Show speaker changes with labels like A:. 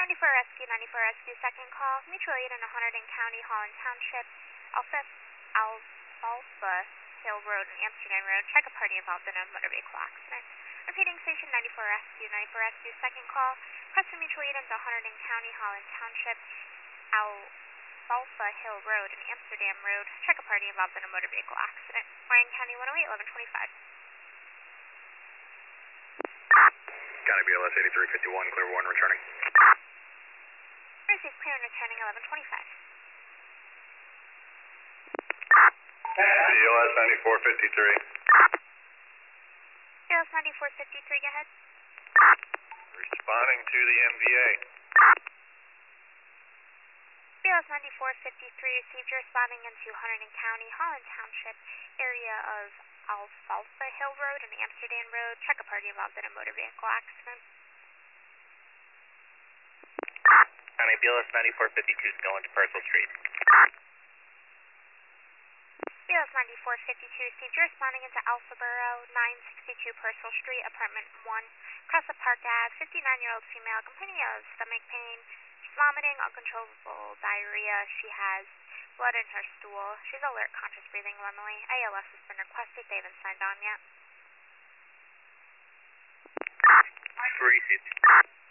A: 94 Rescue, second call. Mutual aid in Hunterdon County, Holland Township, Alfalfa Hill Road and Amsterdam Road. Check a party involved in a motor vehicle accident. Repeating station 94 Rescue, second call. Request for mutual aid into Hunterdon County, Holland Township, Alfalfa Hill Road and Amsterdam Road. Check a party involved in a motor vehicle accident. Lorraine County 108, 1125.
B: County BLS 8351, clear 1 returning.
A: Received clear and returning 1125.
B: BLS 9453.
A: BLS 9453, go ahead.
B: Responding to the MVA.
A: BLS 9453 received your responding into Hunterdon County, Holland Township, area of Alfalfa Hill Road and Amsterdam Road. Check a party involved in a motor vehicle accident.
B: County BLS 9452 is going to Purcell Street.
A: BLS 9452 received your responding into Alpha Borough, 962 Purcell Street, apartment 1, across the Park Ave. 59-year-old female complaining of stomach pain, vomiting, uncontrollable diarrhea. She has blood in her stool. She's alert, conscious, breathing normally. ALS has been requested. They haven't signed on yet.
B: Received.